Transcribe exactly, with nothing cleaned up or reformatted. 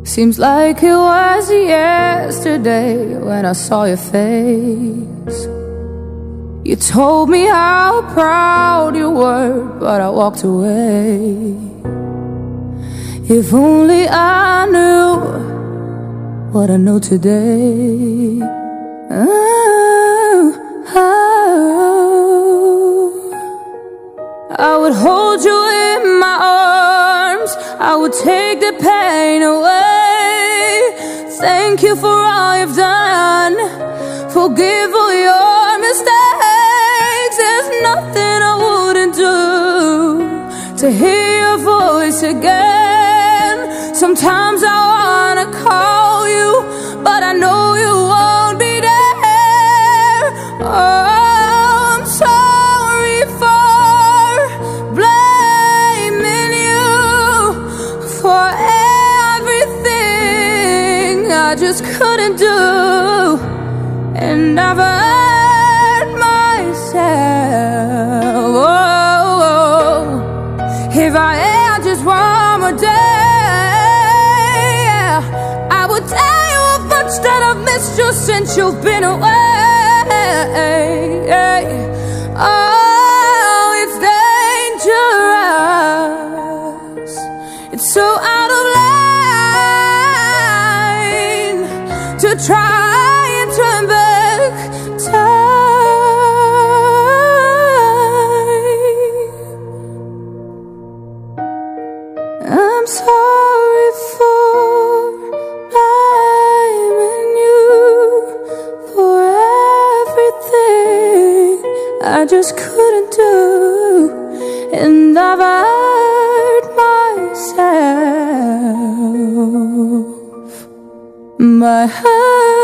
Seems like it was yesterday when I saw your face. You told me how proud you were, but I walked away. If only I knew what I know today. Oh, oh. I would hold you in my arms, I would take the pain away. Thank you for all you've done, forgive all your mistakes. There's nothing I wouldn't do to hear your voice again. Sometimes I wanna call you, but I know you won't be there. Oh, I'm sorry for blaming you for everything I just couldn't do. And I've hurt myself. Oh, oh. If I had just one more day, I would tell you how much that I've missed you since you've been away. Oh, it's dangerous. It's so out of line to try and turn back time. I'm sorry for blaming you for everything I just couldn't do. And I've hurt myself. My heart